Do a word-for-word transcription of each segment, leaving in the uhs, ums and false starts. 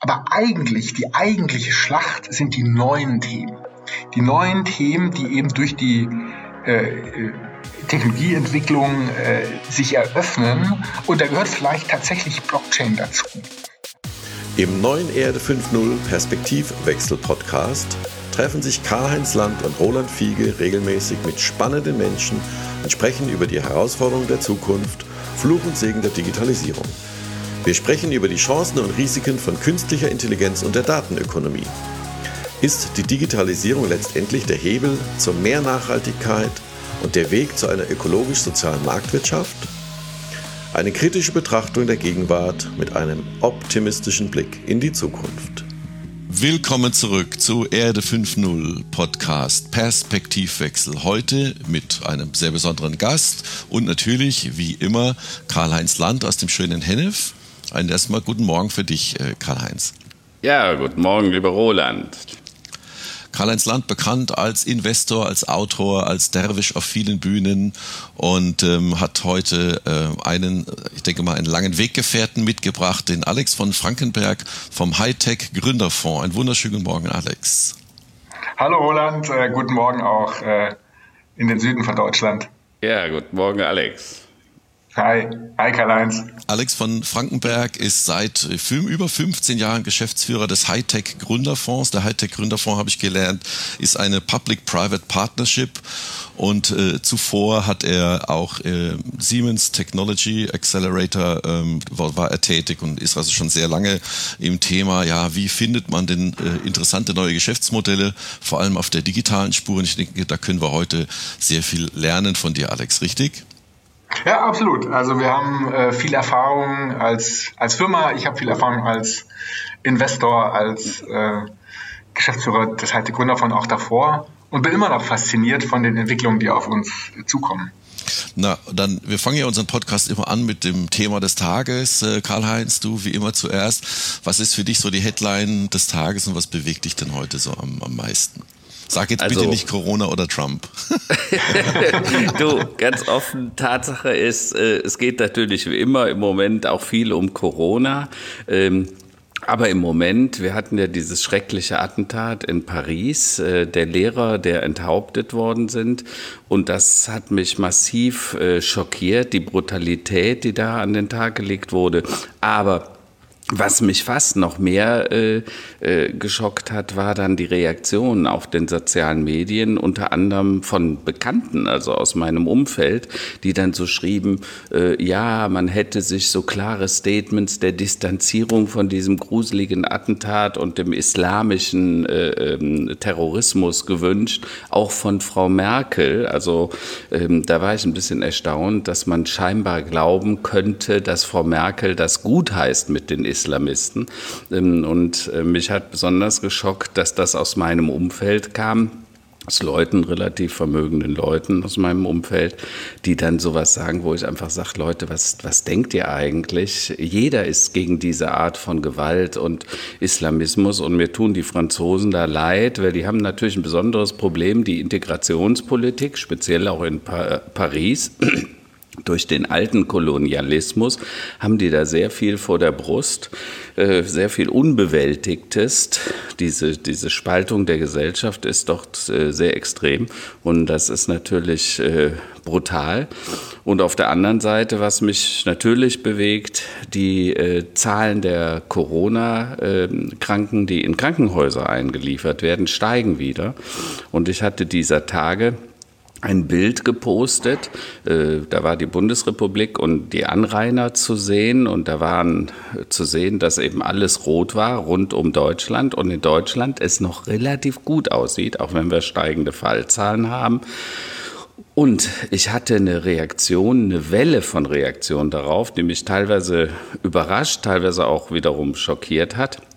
Aber eigentlich, die eigentliche Schlacht sind die neuen Themen. Die neuen Themen, die eben durch die äh, Technologieentwicklung äh, sich eröffnen. Und da gehört vielleicht tatsächlich Blockchain dazu. Im neuen Erde fünf Punkt null Perspektivwechsel-Podcast treffen sich Karl-Heinz Land und Roland Fiege regelmäßig mit spannenden Menschen und sprechen über die Herausforderungen der Zukunft, Fluch und Segen der Digitalisierung. Wir sprechen über die Chancen und Risiken von künstlicher Intelligenz und der Datenökonomie. Ist die Digitalisierung letztendlich der Hebel zur mehr Nachhaltigkeit und der Weg zu einer ökologisch-sozialen Marktwirtschaft? Eine kritische Betrachtung der Gegenwart mit einem optimistischen Blick in die Zukunft. Willkommen zurück zu Erde fünf Punkt null Podcast Perspektivwechsel. Heute mit einem sehr besonderen Gast und natürlich, wie immer, Karl-Heinz Land aus dem schönen Hennef. Einen erstmal guten Morgen für dich, Karl-Heinz. Ja, guten Morgen, lieber Roland. Karl-Heinz Land, bekannt als Investor, als Autor, als Derwisch auf vielen Bühnen und ähm, hat heute äh, einen, ich denke mal, einen langen Weggefährten mitgebracht, den Alex von Frankenberg vom Hightech Gründerfonds. Einen wunderschönen guten Morgen, Alex. Hallo Roland, äh, guten Morgen auch äh, in den Süden von Deutschland. Ja, guten Morgen, Alex. Hi, hi Karl-Heinz. Alex von Frankenberg ist seit über fünfzehn Jahren Geschäftsführer des Hightech Gründerfonds. Der Hightech Gründerfonds, habe ich gelernt, ist eine Public-Private Partnership und äh, zuvor hat er auch äh, Siemens Technology Accelerator, ähm, war, war er tätig und ist also schon sehr lange im Thema, ja, wie findet man denn äh, interessante neue Geschäftsmodelle, vor allem auf der digitalen Spur. Und ich denke, da können wir heute sehr viel lernen von dir, Alex, richtig? Ja, absolut. Also wir haben äh, viel Erfahrung als als Firma. Ich habe viel Erfahrung als Investor, als äh, Geschäftsführer des Hightech Gründerfonds auch davor und bin immer noch fasziniert von den Entwicklungen, die auf uns zukommen. Na, dann, wir fangen ja unseren Podcast immer an mit dem Thema des Tages. Äh, Karl-Heinz, du wie immer zuerst. Was ist für dich so die Headline des Tages und was bewegt dich denn heute so am, am meisten? Sag jetzt bitte also, nicht Corona oder Trump. Du, ganz offen, Tatsache ist, äh, es geht natürlich wie immer im Moment auch viel um Corona. Ähm, aber im Moment, wir hatten ja dieses schreckliche Attentat in Paris, äh, der Lehrer, der enthauptet worden sind. Und das hat mich massiv äh, schockiert, die Brutalität, die da an den Tag gelegt wurde. Aber was mich fast noch mehr äh, äh, geschockt hat, war dann die Reaktion auf den sozialen Medien, unter anderem von Bekannten, also aus meinem Umfeld, die dann so schrieben, äh, ja, man hätte sich so klare Statements der Distanzierung von diesem gruseligen Attentat und dem islamischen äh, äh, Terrorismus gewünscht, auch von Frau Merkel. Also äh, da war ich ein bisschen erstaunt, dass man scheinbar glauben könnte, dass Frau Merkel das gut heißt mit den Islamisten. Und mich hat besonders geschockt, dass das aus meinem Umfeld kam, aus Leuten, relativ vermögenden Leuten aus meinem Umfeld, die dann sowas sagen, wo ich einfach sage, Leute, was, was denkt ihr eigentlich? Jeder ist gegen diese Art von Gewalt und Islamismus und mir tun die Franzosen da leid, weil die haben natürlich ein besonderes Problem, die Integrationspolitik, speziell auch in pa- Paris. Durch den alten Kolonialismus haben die da sehr viel vor der Brust, äh, sehr viel Unbewältigtes. Diese, diese Spaltung der Gesellschaft ist doch äh, sehr extrem und das ist natürlich äh, brutal. Und auf der anderen Seite, was mich natürlich bewegt, die äh, Zahlen der Corona-Kranken, äh, die in Krankenhäuser eingeliefert werden, steigen wieder. Und ich hatte dieser Tage ein Bild gepostet, äh, da war die Bundesrepublik und die Anrainer zu sehen und da waren zu sehen, dass eben alles rot war rund um Deutschland und in Deutschland es noch relativ gut aussieht, auch wenn wir steigende Fallzahlen haben. Und ich hatte eine Reaktion, eine Welle von Reaktionen darauf, die mich teilweise überrascht, teilweise auch wiederum schockiert hat.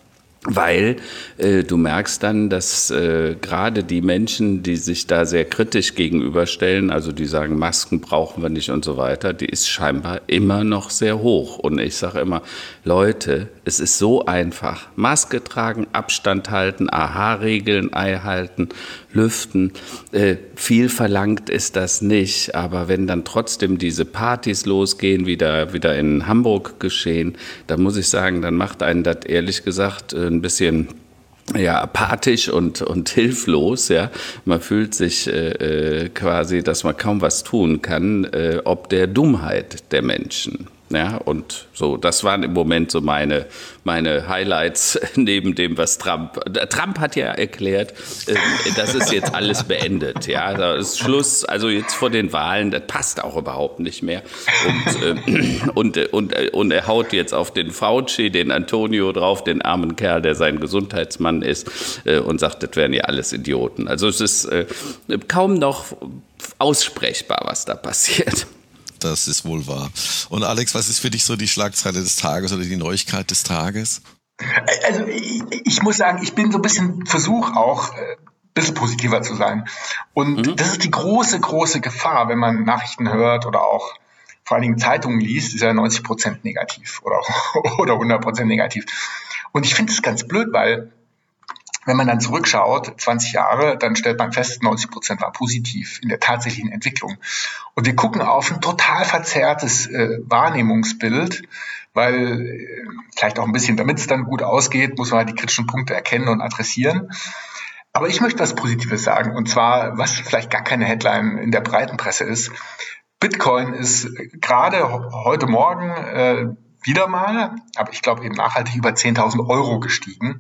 Weil äh, du merkst dann, dass äh, gerade die Menschen, die sich da sehr kritisch gegenüberstellen, also die sagen, Masken brauchen wir nicht und so weiter, die ist scheinbar immer noch sehr hoch. Und ich sage immer, Leute, es ist so einfach. Maske tragen, Abstand halten, A H-Regeln einhalten, lüften. Äh, viel verlangt ist das nicht, aber wenn dann trotzdem diese Partys losgehen, wie da wieder in Hamburg geschehen, dann muss ich sagen, dann macht einen das ehrlich gesagt ein bisschen ja, apathisch und, und hilflos. Ja. Man fühlt sich äh, quasi, dass man kaum was tun kann, äh, ob der Dummheit der Menschen. Ja, und so, das waren im Moment so meine, meine Highlights neben dem, was Trump, Trump hat ja erklärt, äh, das ist jetzt alles beendet, ja, da ist Schluss, also jetzt vor den Wahlen, das passt auch überhaupt nicht mehr und, äh, und, und, und er haut jetzt auf den Fauci, den Antonio drauf, den armen Kerl, der sein Gesundheitsmann ist äh, und sagt, das wären ja alles Idioten, also es ist äh, kaum noch aussprechbar, was da passiert. Das ist wohl wahr. Und Alex, was ist für dich so die Schlagzeile des Tages oder die Neuigkeit des Tages? Also ich, ich muss sagen, ich bin so ein bisschen Versuch auch, ein bisschen positiver zu sein. Und mhm. das ist die große, große Gefahr, wenn man Nachrichten hört oder auch vor allen Dingen Zeitungen liest, ist ja neunzig Prozent negativ oder, oder hundert Prozent negativ. Und ich finde es ganz blöd, weil wenn man dann zurückschaut, zwanzig Jahre, dann stellt man fest, neunzig Prozent war positiv in der tatsächlichen Entwicklung. Und wir gucken auf ein total verzerrtes äh, Wahrnehmungsbild, weil äh, vielleicht auch ein bisschen, damit es dann gut ausgeht, muss man halt die kritischen Punkte erkennen und adressieren. Aber ich möchte was Positives sagen, und zwar, was vielleicht gar keine Headline in der breiten Presse ist. Bitcoin ist gerade heute Morgen äh, wieder mal, aber ich glaube eben nachhaltig über zehntausend Euro gestiegen.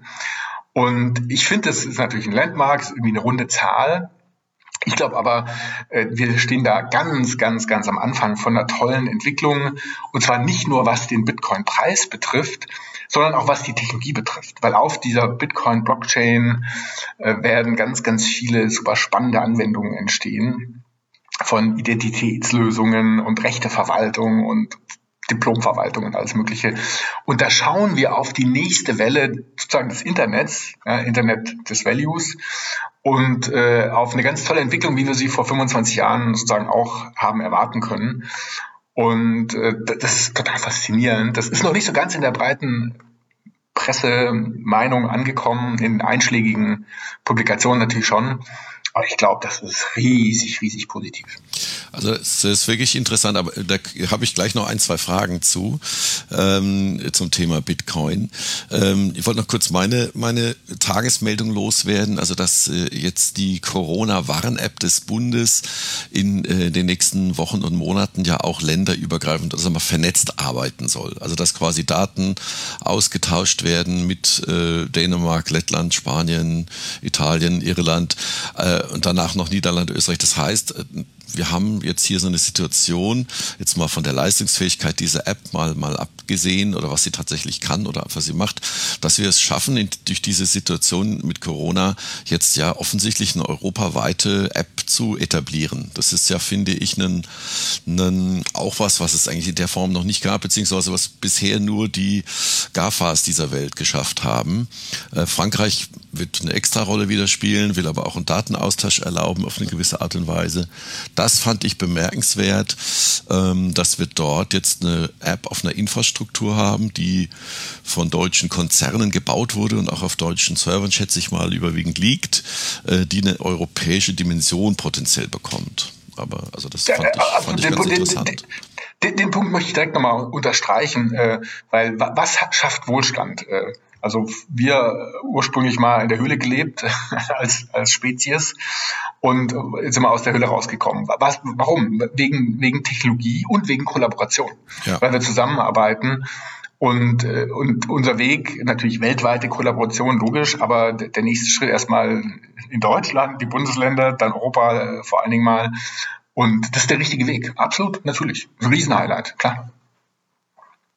Und ich finde, das ist natürlich ein Landmark, ist irgendwie eine runde Zahl. Ich glaube aber, äh, wir stehen da ganz, ganz, ganz am Anfang von einer tollen Entwicklung. Und zwar nicht nur, was den Bitcoin-Preis betrifft, sondern auch, was die Technologie betrifft. Weil auf dieser Bitcoin-Blockchain äh, werden ganz, ganz viele super spannende Anwendungen entstehen. Von Identitätslösungen und Rechteverwaltung und Diplomverwaltung und alles Mögliche. Und da schauen wir auf die nächste Welle sozusagen des Internets, ja, Internet des Values, und äh, auf eine ganz tolle Entwicklung, wie wir sie vor fünfundzwanzig Jahren sozusagen auch haben erwarten können. Und äh, das ist total faszinierend. Das ist noch nicht so ganz in der breiten Pressemeinung angekommen, in einschlägigen Publikationen natürlich schon. Aber ich glaube, das ist riesig, riesig positiv. Also es ist wirklich interessant, aber da habe ich gleich noch ein, zwei Fragen zu ähm, zum Thema Bitcoin. Ähm, ich wollte noch kurz meine meine Tagesmeldung loswerden, also dass äh, jetzt die Corona-Warn-App des Bundes in äh, den nächsten Wochen und Monaten ja auch länderübergreifend, also mal vernetzt arbeiten soll. Also dass quasi Daten ausgetauscht werden mit äh, Dänemark, Lettland, Spanien, Italien, Irland äh, und danach noch Niederlande, Österreich. Das heißt, wir haben jetzt hier so eine Situation, jetzt mal von der Leistungsfähigkeit dieser App mal mal abgesehen oder was sie tatsächlich kann oder was sie macht, dass wir es schaffen, in, durch diese Situation mit Corona jetzt ja offensichtlich eine europaweite App zu etablieren. Das ist ja, finde ich, einen, einen, auch was, was es eigentlich in der Form noch nicht gab, beziehungsweise was bisher nur die GAFAs dieser Welt geschafft haben. Äh, Frankreich wird eine Extra-Rolle wieder spielen, will aber auch einen Datenaustausch erlauben auf eine gewisse Art und Weise. Das fand ich bemerkenswert, ähm, dass wir dort jetzt eine App auf einer Infrastruktur haben, die von deutschen Konzernen gebaut wurde und auch auf deutschen Servern, schätze ich mal, überwiegend liegt, äh, die eine europäische Dimension potenziell bekommt. Aber also das fand ich, also fand ich den, ganz den, interessant. Den, den Punkt möchte ich direkt nochmal unterstreichen, äh, weil was schafft Wohlstand? Äh, Also wir ursprünglich mal in der Höhle gelebt als, als Spezies und jetzt sind wir aus der Höhle rausgekommen. Was, warum? Wegen, wegen Technologie und wegen Kollaboration. Ja. Weil wir zusammenarbeiten und, und unser Weg, natürlich weltweite Kollaboration, logisch, aber der nächste Schritt erstmal in Deutschland, die Bundesländer, dann Europa vor allen Dingen mal. Und das ist der richtige Weg. Absolut, natürlich. Ein Riesenhighlight, klar.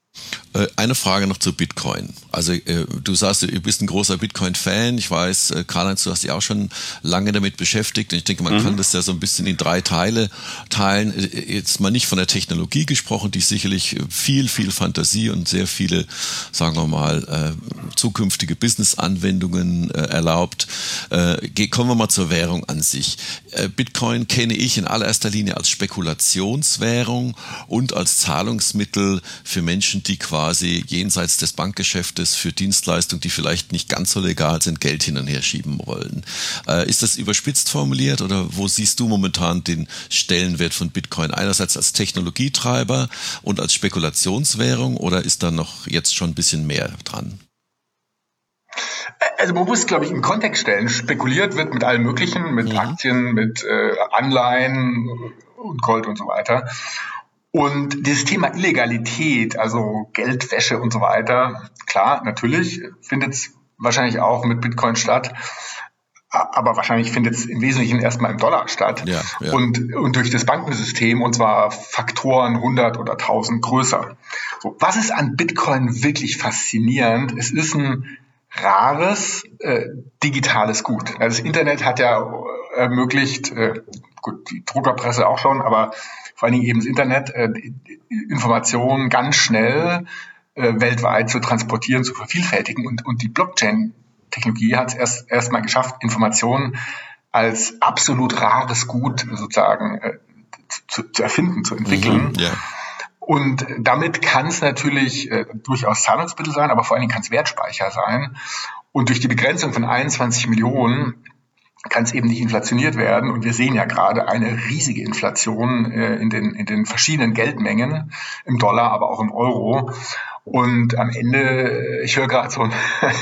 Eine Frage noch zu Bitcoin. Also du sagst, du bist ein großer Bitcoin-Fan. Ich weiß, Karl-Heinz, du hast dich auch schon lange damit beschäftigt. Und ich denke, man mhm. kann das ja so ein bisschen in drei Teile teilen. Jetzt mal nicht von der Technologie gesprochen, die sicherlich viel, viel Fantasie und sehr viele, sagen wir mal, zukünftige Business-Anwendungen erlaubt. Kommen wir mal zur Währung an sich. Bitcoin kenne ich in allererster Linie als Spekulationswährung und als Zahlungsmittel für Menschen, die quasi quasi jenseits des Bankgeschäftes für Dienstleistungen, die vielleicht nicht ganz so legal sind, Geld hin und her schieben wollen. Äh, ist das überspitzt formuliert oder wo siehst du momentan den Stellenwert von Bitcoin? Einerseits als Technologietreiber und als Spekulationswährung oder ist da noch jetzt schon ein bisschen mehr dran? Also man muss, glaube ich, im Kontext stellen. Spekuliert wird mit allem Möglichen, mit mhm. Aktien, mit äh, Anleihen und Gold und so weiter. Und dieses Thema Illegalität, also Geldwäsche und so weiter, klar, natürlich findet es wahrscheinlich auch mit Bitcoin statt, aber wahrscheinlich findet es im Wesentlichen erstmal im Dollar statt ja, ja. Und, und durch das Bankensystem und zwar Faktoren hundert oder tausend größer. So, was ist an Bitcoin wirklich faszinierend? Es ist ein rares äh, digitales Gut. Also das Internet hat ja ermöglicht, äh, gut, die Druckerpresse auch schon, aber vor allen Dingen eben das Internet, äh, Informationen ganz schnell äh, weltweit zu transportieren, zu vervielfältigen. Und, und die Blockchain-Technologie hat es erst erstmal geschafft, Informationen als absolut rares Gut sozusagen äh, zu, zu erfinden, zu entwickeln. Mhm, ja. Und damit kann es natürlich äh, durchaus Zahlungsmittel sein, aber vor allen Dingen kann es Wertspeicher sein. Und durch die Begrenzung von einundzwanzig Millionen kann es eben nicht inflationiert werden. Und wir sehen ja gerade eine riesige Inflation äh, in den, in den verschiedenen Geldmengen, im Dollar, aber auch im Euro. Und am Ende, ich höre gerade so ein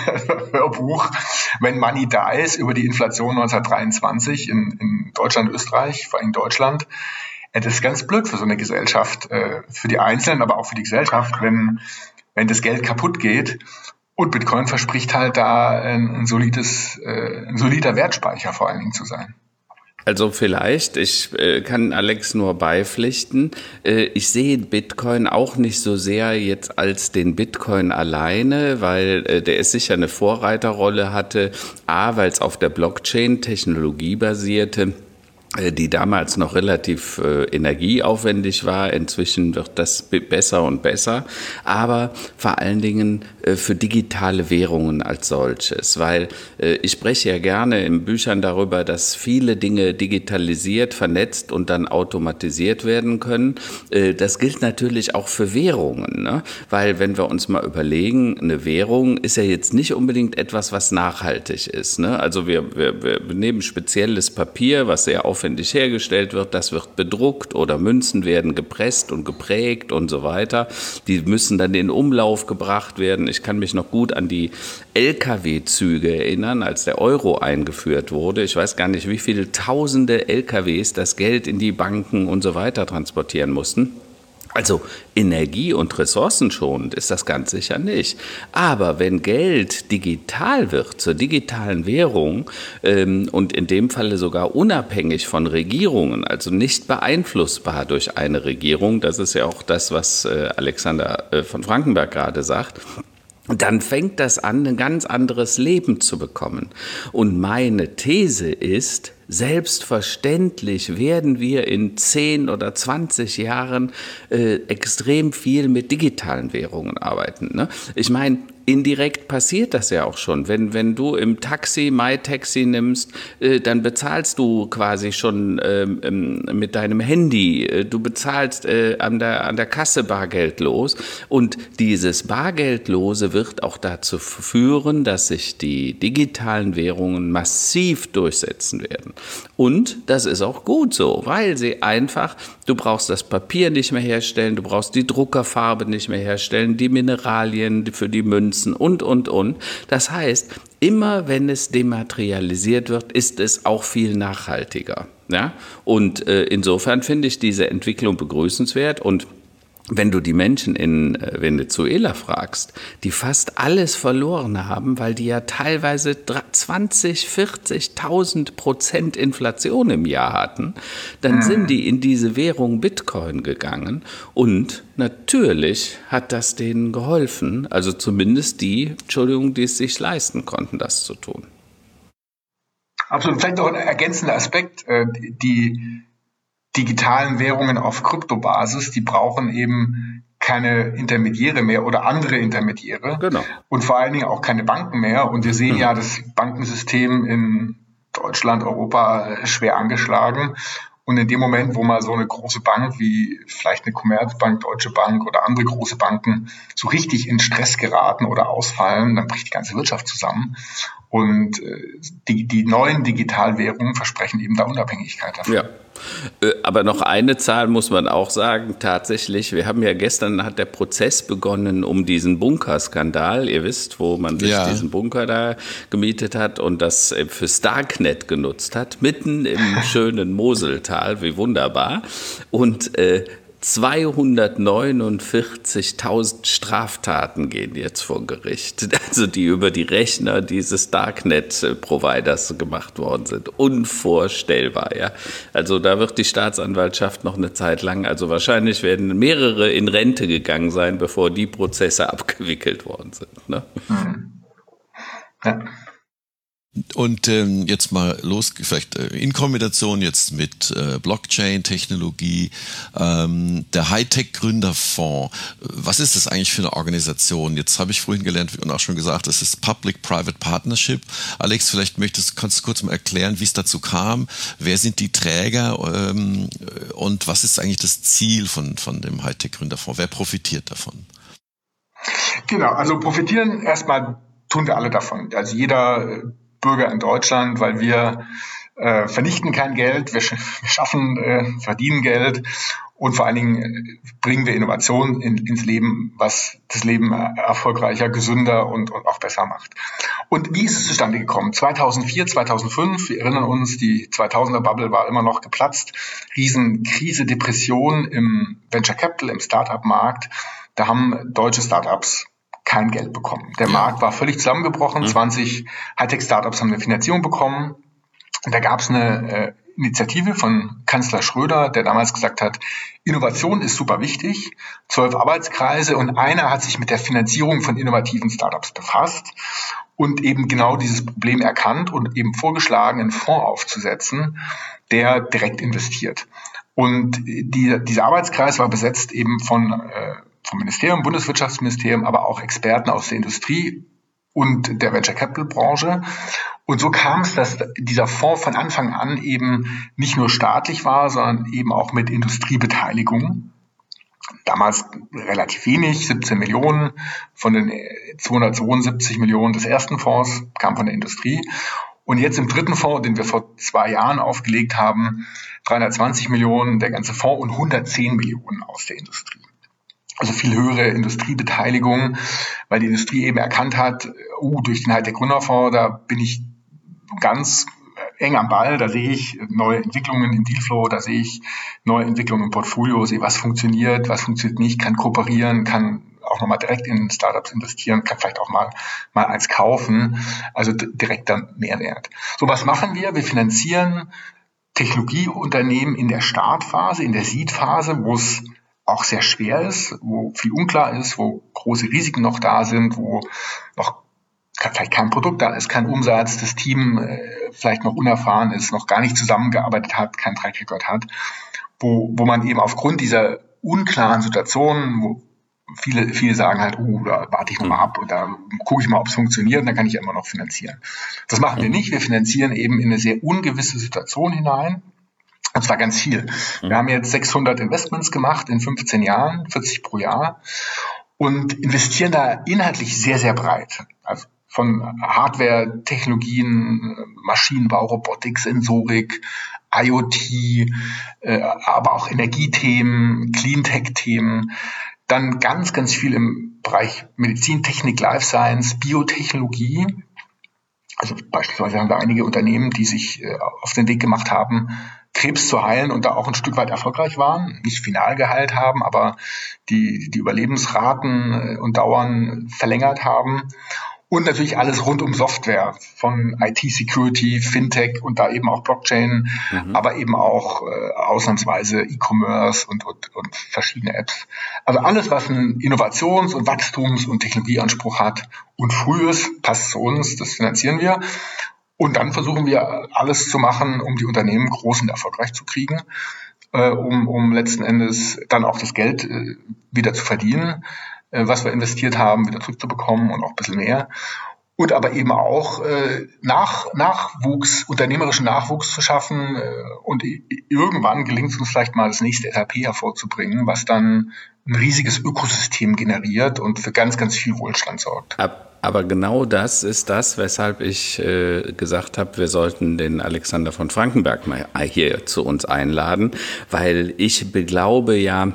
Hörbuch, When Money Dies, über die Inflation neunzehnhundertdreiundzwanzig in, in Deutschland, Österreich, vor allem Deutschland. Das ist ganz blöd für so eine Gesellschaft, äh, für die Einzelnen, aber auch für die Gesellschaft, wenn, wenn das Geld kaputt geht. Und Bitcoin verspricht halt da ein, ein solides, äh, ein solider Wertspeicher vor allen Dingen zu sein. Also vielleicht, ich äh, kann Alex nur beipflichten, äh, ich sehe Bitcoin auch nicht so sehr jetzt als den Bitcoin alleine, weil äh, der ist sicher eine Vorreiterrolle hatte, A, weil es auf der Blockchain-Technologie basierte, die damals noch relativ äh, energieaufwendig war. Inzwischen wird das b- besser und besser, aber vor allen Dingen äh, für digitale Währungen als solches, weil äh, ich spreche ja gerne in Büchern darüber, dass viele Dinge digitalisiert, vernetzt und dann automatisiert werden können. Äh, das gilt natürlich auch für Währungen, ne? Weil wenn wir uns mal überlegen, eine Währung ist ja jetzt nicht unbedingt etwas, was nachhaltig ist, ne? Also wir, wir, wir nehmen spezielles Papier, was sehr aufwendig hergestellt wird, das wird bedruckt oder Münzen werden gepresst und geprägt und so weiter. Die müssen dann in Umlauf gebracht werden. Ich kann mich noch gut an die L K W-Züge erinnern, als der Euro eingeführt wurde. Ich weiß gar nicht, wie viele tausende L K Ws das Geld in die Banken und so weiter transportieren mussten. Also energie- und ressourcenschonend ist das ganz sicher nicht. Aber wenn Geld digital wird, zur digitalen Währung ähm, und in dem Falle sogar unabhängig von Regierungen, also nicht beeinflussbar durch eine Regierung, das ist ja auch das, was äh, Alexander äh, von Frankenberg gerade sagt, dann fängt das an, ein ganz anderes Leben zu bekommen. Und meine These ist, selbstverständlich werden wir in zehn oder zwanzig Jahren äh, extrem viel mit digitalen Währungen arbeiten, ne? Ich meine, indirekt passiert das ja auch schon. Wenn, wenn du im Taxi MyTaxi nimmst, äh, dann bezahlst du quasi schon ähm, mit deinem Handy. Du bezahlst äh, an der, an der Kasse bargeldlos. Und dieses Bargeldlose wird auch dazu führen, dass sich die digitalen Währungen massiv durchsetzen werden. Und das ist auch gut so, weil sie einfach, du brauchst das Papier nicht mehr herstellen, du brauchst die Druckerfarbe nicht mehr herstellen, die Mineralien für die Münzen und, und, und. Das heißt, immer wenn es dematerialisiert wird, ist es auch viel nachhaltiger. Ja? Und äh, insofern finde ich diese Entwicklung begrüßenswert und wenn du die Menschen in Venezuela fragst, die fast alles verloren haben, weil die ja teilweise zwanzig, vierzigtausend Prozent Inflation im Jahr hatten, dann sind die in diese Währung Bitcoin gegangen und natürlich hat das denen geholfen, also zumindest die, Entschuldigung, die es sich leisten konnten, das zu tun. Absolut. Vielleicht noch ein ergänzender Aspekt, die digitalen Währungen auf Kryptobasis, die brauchen eben keine Intermediäre mehr oder andere Intermediäre. Genau. Und vor allen Dingen auch keine Banken mehr. Und wir sehen mhm. ja das Bankensystem in Deutschland, Europa schwer angeschlagen. Und in dem Moment, wo mal so eine große Bank wie vielleicht eine Commerzbank, Deutsche Bank oder andere große Banken so richtig in Stress geraten oder ausfallen, dann bricht die ganze Wirtschaft zusammen. Und die, die neuen Digitalwährungen versprechen eben da Unabhängigkeit davon. Ja. Aber noch eine Zahl muss man auch sagen, tatsächlich, wir haben ja gestern, hat der Prozess begonnen um diesen Bunkerskandal, ihr wisst, wo man sich ja. diesen Bunker da gemietet hat und das für Starknet genutzt hat, mitten im schönen Moseltal, wie wunderbar, und äh, zweihundertneunundvierzigtausend Straftaten gehen jetzt vor Gericht, also die über die Rechner dieses Darknet-Providers gemacht worden sind. Unvorstellbar, ja. Also da wird die Staatsanwaltschaft noch eine Zeit lang, also wahrscheinlich werden mehrere in Rente gegangen sein, bevor die Prozesse abgewickelt worden sind. Ne? Mhm. Ja. Und ähm, jetzt mal los, vielleicht äh, in Kombination jetzt mit äh, Blockchain-Technologie, ähm, der Hightech-Gründerfonds. Was ist das eigentlich für eine Organisation? Jetzt habe ich vorhin gelernt und auch schon gesagt, das ist Public-Private Partnership. Alex, vielleicht möchtest, kannst du kurz mal erklären, wie es dazu kam. Wer sind die Träger ähm, und was ist eigentlich das Ziel von, von dem Hightech-Gründerfonds? Wer profitiert davon? Genau, also profitieren erstmal tun wir alle davon. Also jeder Bürger in Deutschland, weil wir äh, vernichten kein Geld, wir, sch- wir schaffen, äh, verdienen Geld und vor allen Dingen äh, bringen wir Innovation in, ins Leben, was das Leben erfolgreicher, gesünder und, und auch besser macht. Und wie ist es zustande gekommen? zweitausendvier, zweitausendfünf, wir erinnern uns, die zweitausender-Bubble war immer noch geplatzt, Riesenkrise, Depression im Venture Capital, im Start-up-Markt, da haben deutsche Startups kein Geld bekommen. Der ja. Markt war völlig zusammengebrochen. Mhm. zwanzig Hightech-Startups haben eine Finanzierung bekommen. Und da gab es eine äh, Initiative von Kanzler Schröder, der damals gesagt hat, Innovation ist super wichtig. Zwölf Arbeitskreise und einer hat sich mit der Finanzierung von innovativen Startups befasst und eben genau dieses Problem erkannt und eben vorgeschlagen, einen Fonds aufzusetzen, der direkt investiert. Und die, dieser Arbeitskreis war besetzt eben von äh, vom Ministerium, Bundeswirtschaftsministerium, aber auch Experten aus der Industrie und der Venture Capital Branche. Und so kam es, dass dieser Fonds von Anfang an eben nicht nur staatlich war, sondern eben auch mit Industriebeteiligung. Damals relativ wenig, siebzehn Millionen von den zweihundertzweiundsiebzig Millionen des ersten Fonds kam von der Industrie. Und jetzt im dritten Fonds, den wir vor zwei Jahren aufgelegt haben, dreihundertzwanzig Millionen der ganze Fonds und hundertzehn Millionen aus der Industrie. Also viel höhere Industriebeteiligung, weil die Industrie eben erkannt hat, uh, durch den Hightech-Gründerfonds, da bin ich ganz eng am Ball, da sehe ich neue Entwicklungen im Dealflow, da sehe ich neue Entwicklungen im Portfolio, sehe, was funktioniert, was funktioniert nicht, kann kooperieren, kann auch nochmal direkt in Startups investieren, kann vielleicht auch mal mal eins kaufen, also d- direkter Mehrwert. So, was machen wir? Wir finanzieren Technologieunternehmen in der Startphase, in der Seed-Phase, wo es auch sehr schwer ist, wo viel unklar ist, wo große Risiken noch da sind, wo noch vielleicht kein Produkt da ist, kein Umsatz, das Team äh, vielleicht noch unerfahren ist, noch gar nicht zusammengearbeitet hat, kein Track Record hat, wo, wo man eben aufgrund dieser unklaren Situationen, wo viele, viele sagen halt, uh, da warte ich nochmal ab und da gucke ich mal, ob es funktioniert und dann kann ich ja immer noch finanzieren. Das machen wir nicht, wir finanzieren eben in eine sehr ungewisse Situation hinein. Und zwar ganz viel. Wir haben jetzt sechshundert Investments gemacht in fünfzehn Jahren, vierzig pro Jahr und investieren da inhaltlich sehr, sehr breit. Also von Hardware, Technologien, Maschinenbau, Robotik, Sensorik, IoT, äh, aber auch Energiethemen, Cleantech-Themen. Dann ganz, ganz viel im Bereich Medizin, Technik, Life Science, Biotechnologie. Also beispielsweise haben wir einige Unternehmen, die sich äh, auf den Weg gemacht haben, Krebs zu heilen und da auch ein Stück weit erfolgreich waren, nicht final geheilt haben, aber die, die Überlebensraten und Dauern verlängert haben. Und natürlich alles rund um Software, von I T-Security, Fintech und da eben auch Blockchain, mhm. aber eben auch äh, ausnahmsweise E-Commerce und, und, und verschiedene Apps. Also alles, was einen Innovations- und Wachstums- und Technologieanspruch hat und früh ist, passt zu uns, das finanzieren wir. Und dann versuchen wir alles zu machen, um die Unternehmen groß und erfolgreich zu kriegen, äh, um, um letzten Endes dann auch das Geld äh, wieder zu verdienen, was wir investiert haben, wieder zurückzubekommen und auch ein bisschen mehr. Und aber eben auch äh, nach, Nachwuchs, unternehmerischen Nachwuchs zu schaffen äh, und irgendwann gelingt es uns vielleicht mal das nächste S A P hervorzubringen, was dann ein riesiges Ökosystem generiert und für ganz, ganz viel Wohlstand sorgt. Aber genau das ist das, weshalb ich äh, gesagt habe, wir sollten den Alexander von Frankenberg mal hier zu uns einladen, weil ich beglaube ja,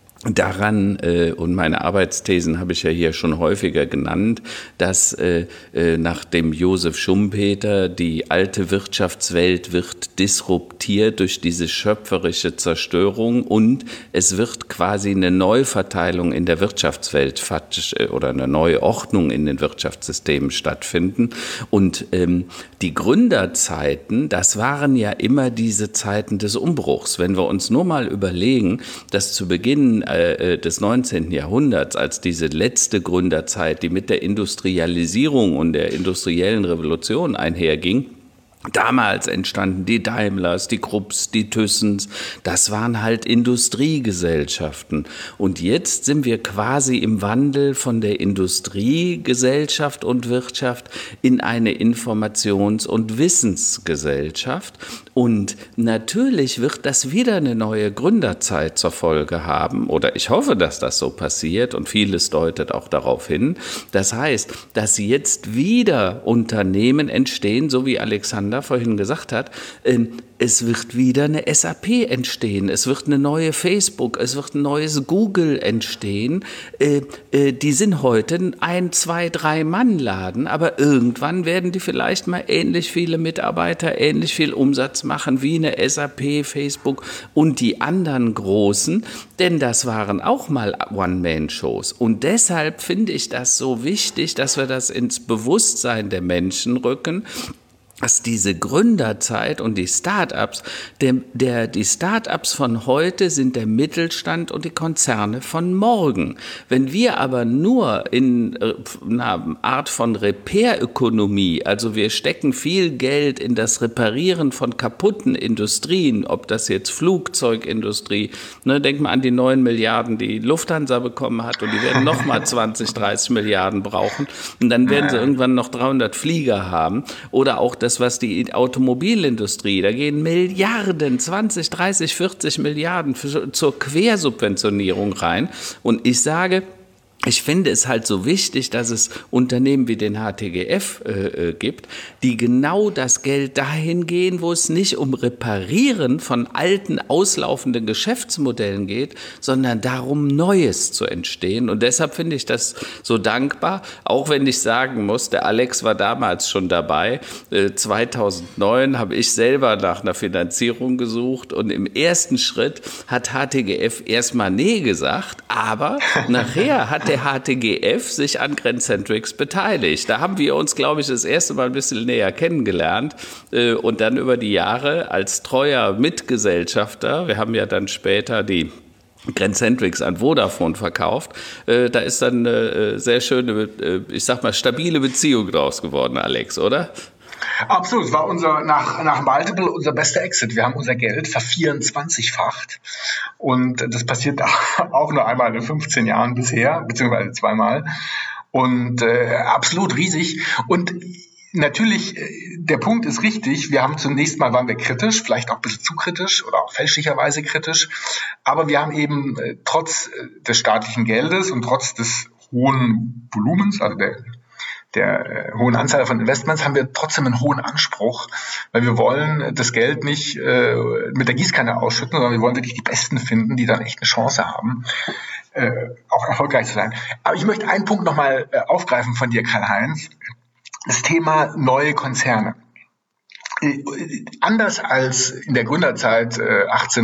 daran, äh, und meine Arbeitsthesen habe ich ja hier schon häufiger genannt, dass äh, äh, nach dem Josef Schumpeter die alte Wirtschaftswelt wird disruptiert durch diese schöpferische Zerstörung und es wird quasi eine Neuverteilung in der Wirtschaftswelt oder eine neue Ordnung in den Wirtschaftssystemen stattfinden. Und ähm, die Gründerzeiten, das waren ja immer diese Zeiten des Umbruchs. Wenn wir uns nur mal überlegen, dass zu Beginn des neunzehnten Jahrhunderts, als diese letzte Gründerzeit, die mit der Industrialisierung und der industriellen Revolution einherging, damals entstanden die Daimlers, die Krupps, die Thyssens, das waren halt Industriegesellschaften. Und jetzt sind wir quasi im Wandel von der Industriegesellschaft und Wirtschaft in eine Informations- und Wissensgesellschaft. Und natürlich wird das wieder eine neue Gründerzeit zur Folge haben, oder ich hoffe, dass das so passiert und vieles deutet auch darauf hin. Das heißt, dass jetzt wieder Unternehmen entstehen, so wie Alexander vorhin gesagt hat, es wird wieder eine S A P entstehen, es wird eine neue Facebook, es wird ein neues Google entstehen. Die sind heute ein, zwei, drei Mann-Laden, aber irgendwann werden die vielleicht mal ähnlich viele Mitarbeiter, ähnlich viel Umsatz machen wie eine S A P, Facebook und die anderen Großen, denn das waren auch mal One-Man-Shows. Und deshalb finde ich das so wichtig, dass wir das ins Bewusstsein der Menschen rücken, dass diese Gründerzeit und die Start-ups, der, der, die Start-ups von heute sind der Mittelstand und die Konzerne von morgen. Wenn wir aber nur in einer Art von Repair-Ökonomie, also wir stecken viel Geld in das Reparieren von kaputten Industrien, ob das jetzt Flugzeugindustrie, ne, denk mal an die neun Milliarden, die Lufthansa bekommen hat und die werden nochmal zwanzig, dreißig Milliarden brauchen und dann werden sie irgendwann noch dreihundert Flieger haben oder auch das Das, was die Automobilindustrie, da gehen Milliarden, zwanzig, dreißig, vierzig Milliarden für, zur Quersubventionierung rein. Und ich sage, ich finde es halt so wichtig, dass es Unternehmen wie den H T G F äh, gibt, die genau das Geld dahin gehen, wo es nicht um Reparieren von alten, auslaufenden Geschäftsmodellen geht, sondern darum, Neues zu entstehen. Und deshalb finde ich das so dankbar, auch wenn ich sagen muss, der Alex war damals schon dabei. Äh, zweitausendneun habe ich selber nach einer Finanzierung gesucht und im ersten Schritt hat H T G F erstmal nee gesagt, aber nachher hat der H T G F sich an Grandcentrix beteiligt. Da haben wir uns, glaube ich, das erste Mal ein bisschen näher kennengelernt und dann über die Jahre als treuer Mitgesellschafter, wir haben ja dann später die Grandcentrix an Vodafone verkauft, da ist dann eine sehr schöne, ich sag mal, stabile Beziehung draus geworden, Alex, oder? Absolut, es war unser, nach, nach Multiple unser bester Exit. Wir haben unser Geld vervierundzwanzigfacht und das passiert auch nur einmal in fünfzehn Jahren bisher, beziehungsweise zweimal und äh, absolut riesig und natürlich, der Punkt ist richtig, wir haben zunächst mal, waren wir kritisch, vielleicht auch ein bisschen zu kritisch oder auch fälschlicherweise kritisch, aber wir haben eben äh, trotz des staatlichen Geldes und trotz des hohen Volumens, also der der äh, hohen Anzahl von Investments haben wir trotzdem einen hohen Anspruch, weil wir wollen das Geld nicht äh, mit der Gießkanne ausschütten, sondern wir wollen wirklich die Besten finden, die dann echt eine Chance haben, äh, auch erfolgreich zu sein. Aber ich möchte einen Punkt nochmal äh, aufgreifen von dir, Karl-Heinz. das Thema neue Konzerne. Anders als in der Gründerzeit äh,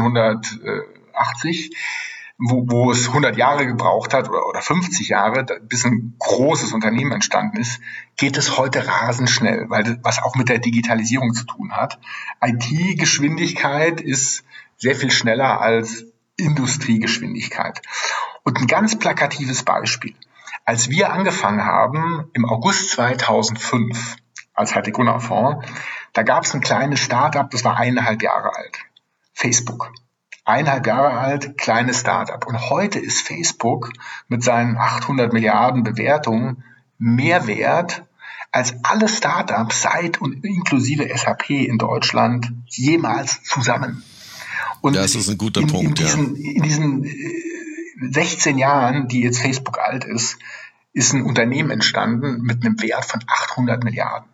achtzehnhundertachtzig, wo, wo es hundert Jahre gebraucht hat oder, oder fünfzig Jahre, bis ein großes Unternehmen entstanden ist, geht es heute rasend schnell, weil das, was auch mit der Digitalisierung zu tun hat. I T-Geschwindigkeit ist sehr viel schneller als Industriegeschwindigkeit. Und ein ganz plakatives Beispiel. Als wir angefangen haben, im August zweitausendfünf, als Hightech Gründerfonds, da gab es ein kleines Startup, das war eineinhalb Jahre alt. Facebook. Eineinhalb Jahre alt, kleines Startup. Und heute ist Facebook mit seinen achthundert Milliarden Bewertungen mehr wert als alle Startups seit und inklusive S A P in Deutschland jemals zusammen. Und das ist ein guter in, Punkt, in diesen, ja. In diesen sechzehn Jahren, die jetzt Facebook alt ist, ist ein Unternehmen entstanden mit einem Wert von achthundert Milliarden.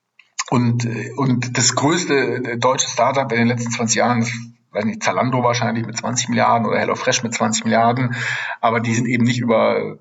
Und, und das größte deutsche Startup in den letzten zwanzig Jahren ist, weiß nicht, Zalando wahrscheinlich mit zwanzig Milliarden oder HelloFresh mit zwanzig Milliarden, aber die sind eben nicht über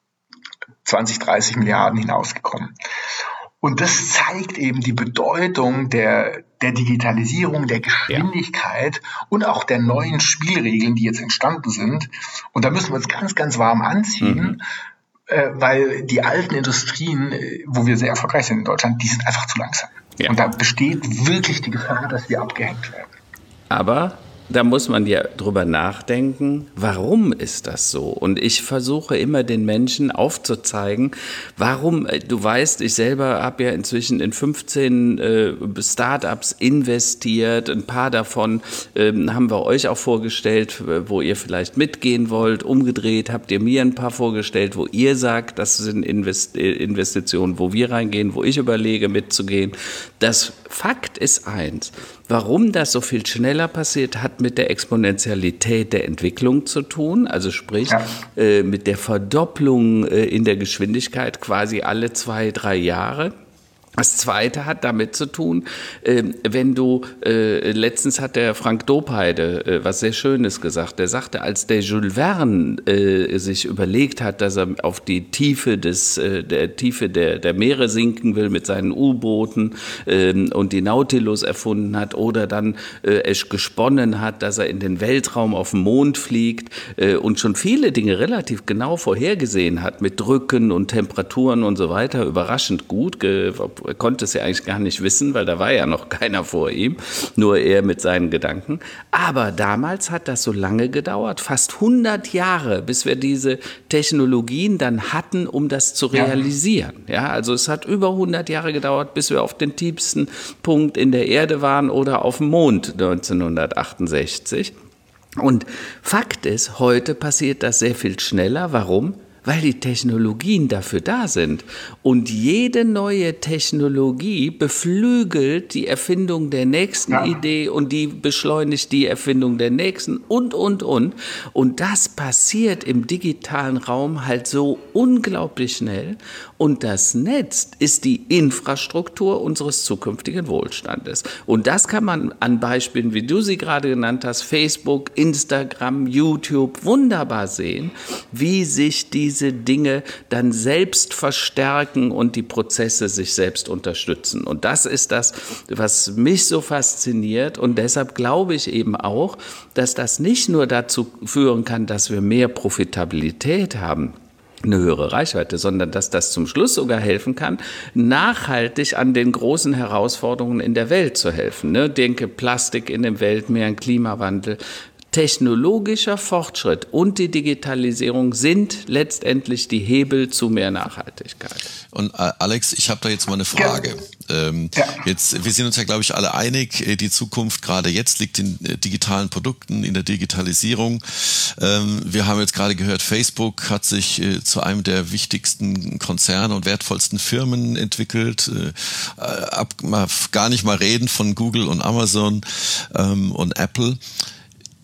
zwanzig, dreißig Milliarden hinausgekommen. Und das zeigt eben die Bedeutung der, der Digitalisierung, der Geschwindigkeit ja. und auch der neuen Spielregeln, die jetzt entstanden sind. Und da müssen wir uns ganz, ganz warm anziehen, mhm. äh, weil die alten Industrien, wo wir sehr erfolgreich sind in Deutschland, die sind einfach zu langsam. Ja. Und da besteht wirklich die Gefahr, dass wir abgehängt werden. Aber da muss man ja drüber nachdenken, warum ist das so? Und ich versuche immer den Menschen aufzuzeigen, warum, du weißt, ich selber habe ja inzwischen in fünfzehn äh, Startups investiert, ein paar davon ähm, haben wir euch auch vorgestellt, wo ihr vielleicht mitgehen wollt, umgedreht habt ihr mir ein paar vorgestellt, wo ihr sagt, das sind Invest- Investitionen, wo wir reingehen, wo ich überlege mitzugehen. Das Fakt ist eins, warum das so viel schneller passiert, hat mit der Exponentialität der Entwicklung zu tun, also sprich ja. äh, mit der Verdopplung äh, in der Geschwindigkeit quasi alle zwei, drei Jahre. Das Zweite hat damit zu tun, äh, wenn du, äh, letztens hat der Frank Dopeide äh, was sehr Schönes gesagt, der sagte, als der Jules Verne äh, sich überlegt hat, dass er auf die Tiefe des, äh, der Tiefe der, der Meere sinken will mit seinen U-Booten äh, und die Nautilus erfunden hat oder dann äh, es gesponnen hat, dass er in den Weltraum auf den Mond fliegt äh, und schon viele Dinge relativ genau vorhergesehen hat mit Drücken und Temperaturen und so weiter, überraschend gut, ge- Er konnte es ja eigentlich gar nicht wissen, weil da war ja noch keiner vor ihm, nur er mit seinen Gedanken. Aber damals hat das so lange gedauert, fast hundert Jahre, bis wir diese Technologien dann hatten, um das zu realisieren. Ja, also es hat über hundert Jahre gedauert, bis wir auf den tiefsten Punkt in der Erde waren oder auf dem Mond neunzehnhundertachtundsechzig. Und Fakt ist, heute passiert das sehr viel schneller. Warum? Weil die Technologien dafür da sind. Und jede neue Technologie beflügelt die Erfindung der nächsten ja. Idee und die beschleunigt die Erfindung der nächsten und, und, und. Und das passiert im digitalen Raum halt so unglaublich schnell. Und das Netz ist die Infrastruktur unseres zukünftigen Wohlstandes. Und das kann man an Beispielen, wie du sie gerade genannt hast, Facebook, Instagram, YouTube, wunderbar sehen, wie sich diese diese Dinge dann selbst verstärken und die Prozesse sich selbst unterstützen. Und das ist das, was mich so fasziniert. Und deshalb glaube ich eben auch, dass das nicht nur dazu führen kann, dass wir mehr Profitabilität haben, eine höhere Reichweite, sondern dass das zum Schluss sogar helfen kann, nachhaltig an den großen Herausforderungen in der Welt zu helfen. Ne? Denke Plastik in den Weltmeeren, Klimawandel. Technologischer Fortschritt und die Digitalisierung sind letztendlich die Hebel zu mehr Nachhaltigkeit. Und äh, Alex, ich habe da jetzt mal eine Frage. Ja. Ähm, ja. Jetzt, wir sind uns ja, glaube ich, alle einig, die Zukunft gerade jetzt liegt in äh, digitalen Produkten, in der Digitalisierung. Ähm, wir haben jetzt gerade gehört, Facebook hat sich äh, zu einem der wichtigsten Konzerne und wertvollsten Firmen entwickelt. Äh, ab, mal, gar nicht mal reden von Google und Amazon ähm, und Apple.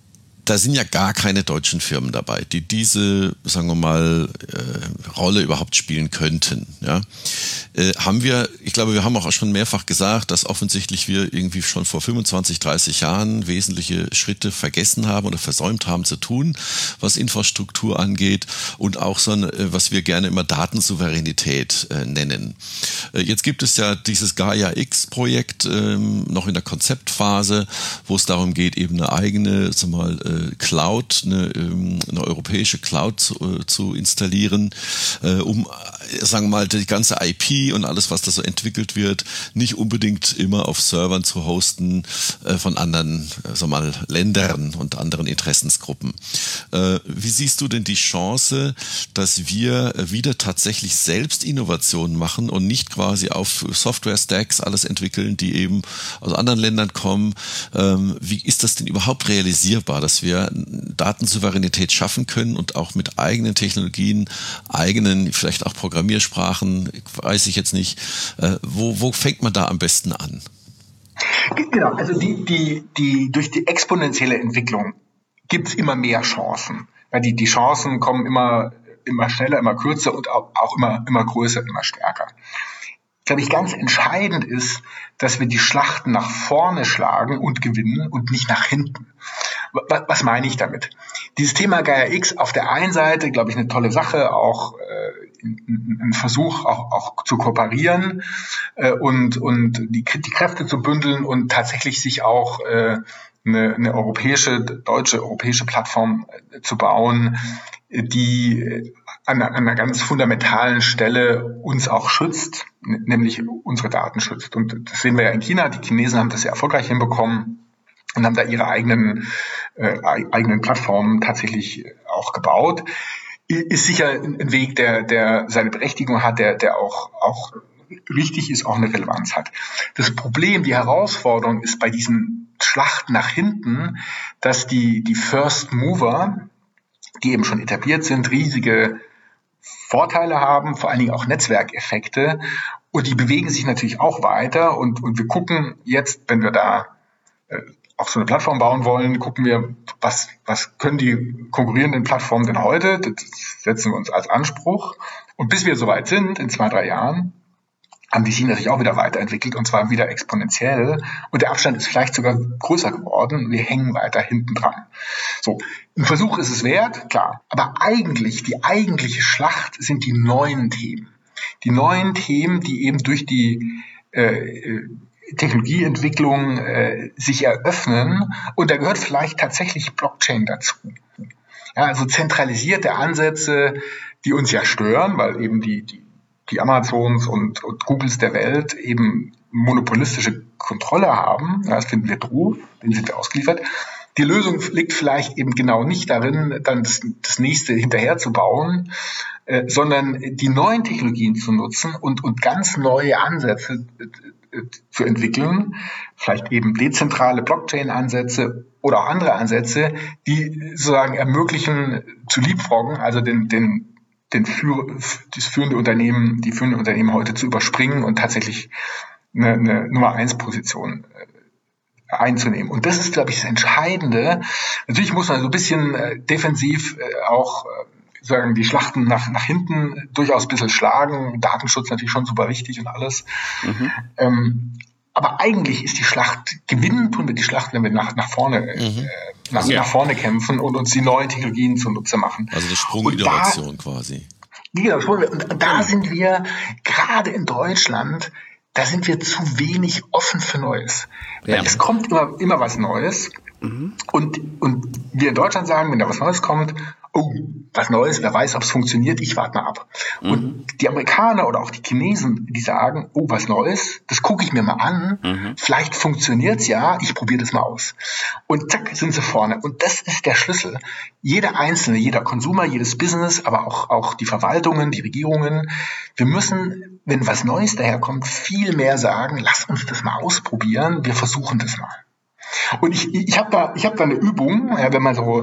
da sind ja gar keine deutschen Firmen dabei, die diese, sagen wir mal, äh, Rolle überhaupt spielen könnten. Ja? Äh, haben wir, ich glaube, wir haben auch schon mehrfach gesagt, dass offensichtlich wir irgendwie schon vor fünfundzwanzig, dreißig Jahren wesentliche Schritte vergessen haben oder versäumt haben zu tun, was Infrastruktur angeht und auch so ein, was wir gerne immer Datensouveränität äh, nennen. Äh, jetzt gibt es ja dieses Gaia-X-Projekt ähm, noch in der Konzeptphase, wo es darum geht, eben eine eigene, sag mal, äh, Cloud, eine, ähm, eine europäische Cloud zu, äh, zu installieren, äh, um, äh, sagen wir mal, die ganze I P und alles, was da so entwickelt wird, nicht unbedingt immer auf Servern zu hosten äh, von anderen, äh, sag mal, Ländern und anderen Interessensgruppen. Äh, wie siehst du denn die Chance, dass wir wieder tatsächlich selbst Innovationen machen und nicht quasi auf Software-Stacks alles entwickeln, die eben aus anderen Ländern kommen? Ähm, wie ist das denn überhaupt realisierbar, dass wir Datensouveränität schaffen können und auch mit eigenen Technologien, eigenen, vielleicht auch Programmiersprachen, weiß ich jetzt nicht, äh, wo, wo fängt man da am besten an? Genau, also die, die, die, durch die exponentielle Entwicklung gibt es immer mehr Chancen. Ja, die, die Chancen kommen immer, immer schneller, immer kürzer und auch, auch immer, immer größer, immer stärker. Glaube ich, ganz entscheidend ist, dass wir die Schlachten nach vorne schlagen und gewinnen und nicht nach hinten. Was, was meine ich damit? Dieses Thema Gaia X auf der einen Seite, glaube ich, eine tolle Sache, auch äh, ein Versuch, auch, auch zu kooperieren äh, und, und die, die Kräfte zu bündeln und tatsächlich sich auch äh, eine, eine europäische, deutsche, europäische Plattform äh, zu bauen, die an, an einer ganz fundamentalen Stelle uns auch schützt, nämlich unsere Daten schützt. Und das sehen wir ja in China. Die Chinesen haben das sehr erfolgreich hinbekommen und haben da ihre eigenen, äh, eigenen Plattformen tatsächlich auch gebaut. Ist sicher ein Weg, der, der seine Berechtigung hat, der, der auch, auch richtig ist, auch eine Relevanz hat. Das Problem, die Herausforderung ist bei diesen Schlachten nach hinten, dass die, die First Mover, die eben schon etabliert sind, riesige Vorteile haben, vor allen Dingen auch Netzwerkeffekte. Und die bewegen sich natürlich auch weiter. Und, und wir gucken jetzt, wenn wir da äh, auch so eine Plattform bauen wollen, gucken wir, was, was können die konkurrierenden Plattformen denn heute? Das setzen wir uns als Anspruch. Und bis wir soweit sind, in zwei, drei Jahren, haben die sich natürlich auch wieder weiterentwickelt und zwar wieder exponentiell. Und der Abstand ist vielleicht sogar größer geworden. Wir hängen weiter hinten dran. So, ein Versuch ist es wert, klar. Aber eigentlich, die eigentliche Schlacht sind die neuen Themen. Die neuen Themen, die eben durch die äh, Technologieentwicklung äh, sich eröffnen. Und da gehört vielleicht tatsächlich Blockchain dazu. Ja, also zentralisierte Ansätze, die uns ja stören, weil eben die, die die Amazons und, und Googles der Welt eben monopolistische Kontrolle haben. Das finden wir doof, denen sind wir ausgeliefert. Die Lösung liegt vielleicht eben genau nicht darin, dann das, das nächste hinterher zu bauen, äh, sondern die neuen Technologien zu nutzen und, und ganz neue Ansätze äh, zu entwickeln, vielleicht eben dezentrale Blockchain-Ansätze oder auch andere Ansätze, die sozusagen ermöglichen zu leapfroggen, also den, den den für, das führende Unternehmen, die führenden Unternehmen heute zu überspringen und tatsächlich eine, eine Nummer eins Position äh, einzunehmen. Und das ist, glaube ich, das Entscheidende. Natürlich muss man so ein bisschen äh, defensiv äh, auch äh, sagen, die Schlachten nach, nach hinten durchaus ein bisschen schlagen. Datenschutz natürlich schon super wichtig und alles. Mhm. Ähm, aber eigentlich ist die Schlacht, gewinnen tun wir die Schlacht, wenn wir nach, nach vorne äh, mhm. Nach, ja. nach vorne kämpfen und uns die neuen Technologien zunutze machen. Also eine Sprunginnovation quasi. Genau, und, und da sind wir, gerade in Deutschland, da sind wir zu wenig offen für Neues. Ja. Weil es kommt immer, immer was Neues. Mhm. Und, und wir in Deutschland sagen, wenn da was Neues kommt, oh, was Neues, wer weiß, ob es funktioniert, ich warte mal ab. Mhm. Und die Amerikaner oder auch die Chinesen, die sagen, oh, was Neues, das gucke ich mir mal an, mhm. vielleicht funktioniert's ja, ich probiere das mal aus. Und zack, sind sie vorne. Und das ist der Schlüssel. Jeder Einzelne, jeder Konsumer, jedes Business, aber auch, auch die Verwaltungen, die Regierungen, wir müssen, wenn was Neues daherkommt, viel mehr sagen, lass uns das mal ausprobieren, wir versuchen das mal. Und ich, ich habe da, ich habe da eine Übung, ja, wenn man so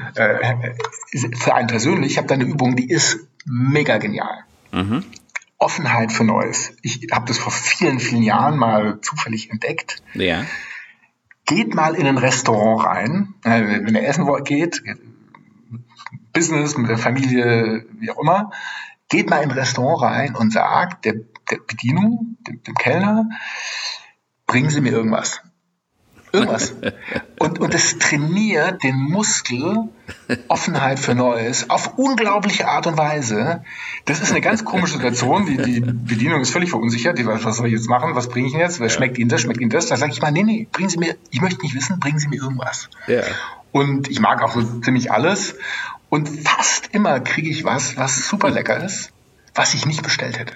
äh, für einen persönlich, ich habe da eine Übung, die ist mega genial. Mhm. Offenheit für Neues. Ich habe das vor vielen, vielen Jahren mal zufällig entdeckt. Ja. geht mal in ein Restaurant rein, äh, wenn ihr essen wollt, geht, Business, mit der Familie, wie auch immer, geht mal in ein Restaurant rein und sagt der, der Bedienung, dem, dem Kellner, bringen Sie mir irgendwas. Irgendwas. Und, und es trainiert den Muskel, Offenheit für Neues, auf unglaubliche Art und Weise. Das ist eine ganz komische Situation. Die, die Bedienung ist völlig verunsichert. Die weiß, was soll ich jetzt machen? Was bringe ich Ihnen jetzt? Was schmeckt Ihnen das? Schmeckt Ihnen das? Da sage ich mal, nee, nee, bringen Sie mir, ich möchte nicht wissen, bringen Sie mir irgendwas. Ja. Und ich mag auch so ziemlich alles. Und fast immer kriege ich was, was super lecker ist, was ich nicht bestellt hätte.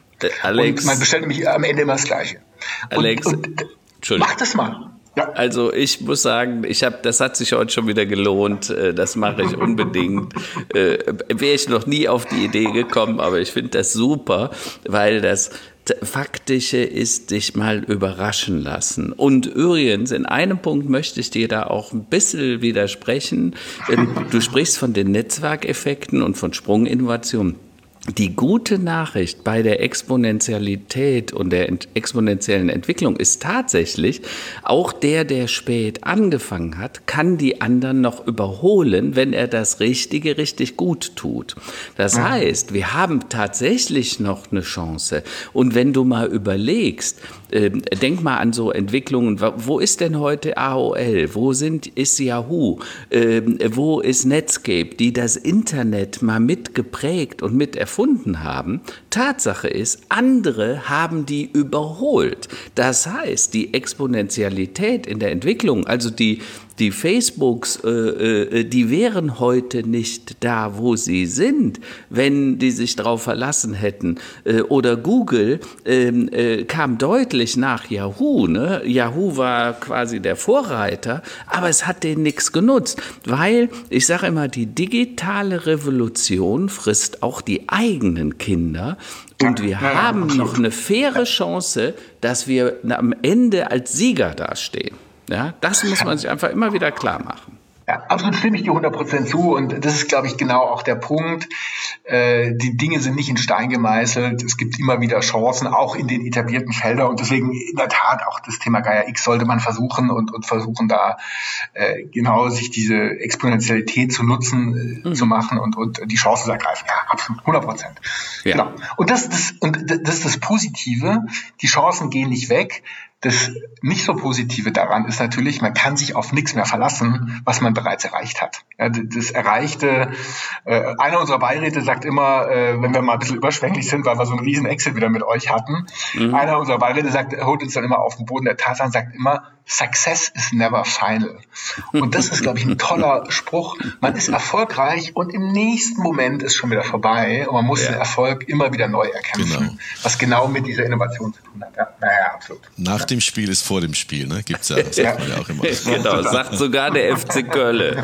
Alex, und man bestellt nämlich am Ende immer das Gleiche. Alex, und, und mach das mal. Ja. Also ich muss sagen, ich habe, das hat sich heute schon wieder gelohnt. Das mache ich unbedingt. äh, Wäre ich noch nie auf die Idee gekommen, aber ich finde das super, weil das Faktische ist, dich mal überraschen lassen. Und übrigens, in einem Punkt möchte ich dir da auch ein bisschen widersprechen. Du sprichst von den Netzwerkeffekten und von Sprunginnovationen. Die gute Nachricht bei der Exponentialität und der exponentiellen Entwicklung ist tatsächlich, auch der, der spät angefangen hat, kann die anderen noch überholen, wenn er das Richtige richtig gut tut. Das heißt, wir haben tatsächlich noch eine Chance. Und wenn du mal überlegst, äh, denk mal an so Entwicklungen, wo ist denn heute A O L, wo sind, ist Yahoo, äh, wo ist Netscape, die das Internet mal mitgeprägt und mit erfunden haben. Tatsache ist, andere haben die überholt. Das heißt, die Exponentialität in der Entwicklung, also die Die Facebooks, äh, äh, die wären heute nicht da, wo sie sind, wenn die sich darauf verlassen hätten. Äh, oder Google äh, äh, kam deutlich nach Yahoo. Ne? Yahoo war quasi der Vorreiter, aber es hat denen nichts genutzt, weil, ich sage immer, die digitale Revolution frisst auch die eigenen Kinder. Und wir ja, haben ja, noch eine faire Chance, dass wir am Ende als Sieger dastehen. Ja, das muss man sich einfach immer wieder klar machen. Ja, absolut stimme ich dir hundert Prozent zu und das ist, glaube ich, genau auch der Punkt. Äh, die Dinge sind nicht in Stein gemeißelt. Es gibt immer wieder Chancen, auch in den etablierten Feldern und deswegen in der Tat auch das Thema Gaia X sollte man versuchen und, und versuchen da äh, genau sich diese Exponentialität zu nutzen, äh, mhm. zu machen und, und die Chance zu ergreifen. Ja, absolut, hundert Prozent. Ja. Genau. Und das, das, und das ist das Positive. Die Chancen gehen nicht weg. Das nicht so Positive daran ist natürlich, man kann sich auf nichts mehr verlassen, was man bereits erreicht hat. Ja, das Erreichte, äh, einer unserer Beiräte sagt immer, äh, wenn wir mal ein bisschen überschwänglich sind, weil wir so einen riesen Exit wieder mit euch hatten, mhm. einer unserer Beiräte sagt, holt uns dann immer auf den Boden der Tatsachen, sagt immer, Success is never final. Und das ist, glaube ich, ein toller Spruch. Man ist erfolgreich und im nächsten Moment ist schon wieder vorbei und man muss ja. den Erfolg immer wieder neu erkämpfen, genau. was genau mit dieser Innovation zu tun hat. Ja, naja, absolut. Nach ja. dem Spiel ist vor dem Spiel, ne? Gibt's ja, sagt ja. man ja auch immer. Genau, sagt sogar der F C Köln.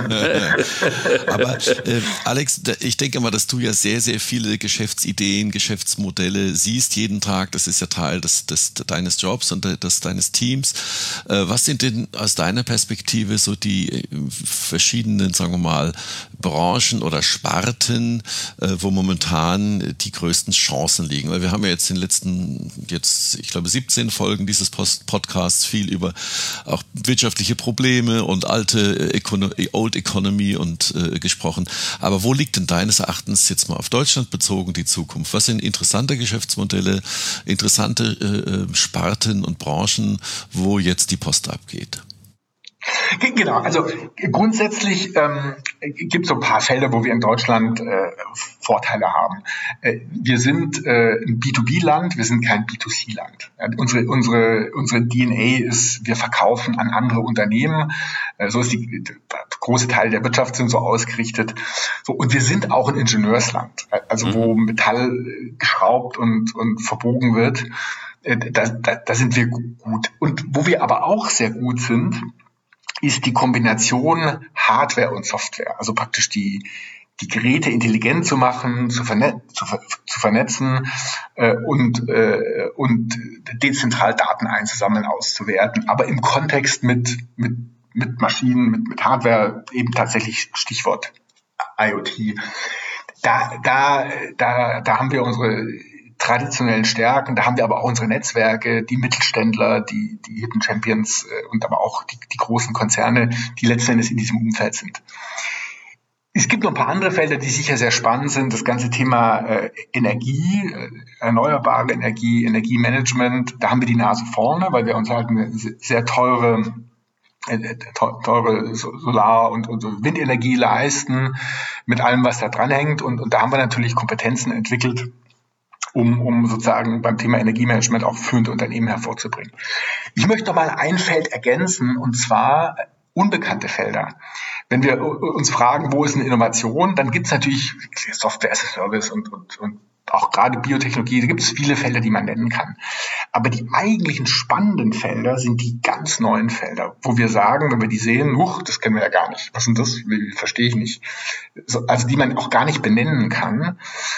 Aber äh, Alex, ich denke mal, dass du ja sehr, sehr viele Geschäftsideen, Geschäftsmodelle siehst jeden Tag. Das ist ja Teil des, des deines Jobs und des deines Teams. Äh, Was sind denn aus deiner Perspektive so die verschiedenen, sagen wir mal, Branchen oder Sparten, wo momentan die größten Chancen liegen? Weil wir haben ja jetzt in den letzten, jetzt, ich glaube, siebzehn Folgen dieses Podcasts viel über auch wirtschaftliche Probleme und alte Econo- Old Economy und äh, gesprochen. Aber wo liegt denn deines Erachtens jetzt mal auf Deutschland bezogen die Zukunft? Was sind interessante Geschäftsmodelle, interessante äh, Sparten und Branchen, wo jetzt die Post abgeht? Genau, also grundsätzlich ähm, gibt es so ein paar Felder, wo wir in Deutschland äh, Vorteile haben. Äh, wir sind äh, ein B zwei B-Land, wir sind kein B zwei C-Land. Ja, unsere, unsere, unsere D N A ist, wir verkaufen an andere Unternehmen. Äh, so ist die, der große Teil der Wirtschaft sind so ausgerichtet. So, und wir sind auch ein Ingenieursland, also wo Metall geschraubt und, und verbogen wird. Da, da, da sind wir gut. Und wo wir aber auch sehr gut sind, ist die Kombination Hardware und Software. Also praktisch die, die Geräte intelligent zu machen, zu, vernet, zu, zu vernetzen äh, und, äh, und dezentral Daten einzusammeln, auszuwerten. Aber im Kontext mit, mit, mit Maschinen, mit, mit Hardware, eben tatsächlich Stichwort I O T. Da, da, da, da haben wir unsere traditionellen Stärken. Da haben wir aber auch unsere Netzwerke, die Mittelständler, die, die Hidden Champions äh, und aber auch die, die großen Konzerne, die letzten Endes in diesem Umfeld sind. Es gibt noch ein paar andere Felder, die sicher sehr spannend sind. Das ganze Thema äh, Energie, äh, erneuerbare Energie, Energiemanagement, da haben wir die Nase vorne, weil wir uns halt eine sehr teure, äh, teure Solar- und, und Windenergie leisten, mit allem, was da dranhängt. Und, und da haben wir natürlich Kompetenzen entwickelt, um, um sozusagen beim Thema Energiemanagement auch führende Unternehmen hervorzubringen. Ich möchte noch mal ein Feld ergänzen, und zwar unbekannte Felder. Wenn wir uns fragen, wo ist eine Innovation, dann gibt es natürlich Software as a Service und, und, und auch gerade Biotechnologie, da gibt es viele Felder, die man nennen kann. Aber die eigentlichen spannenden Felder sind die ganz neuen Felder, wo wir sagen, wenn wir die sehen, huch, das kennen wir ja gar nicht. Was sind das? Verstehe ich nicht. Also die man auch gar nicht benennen kann.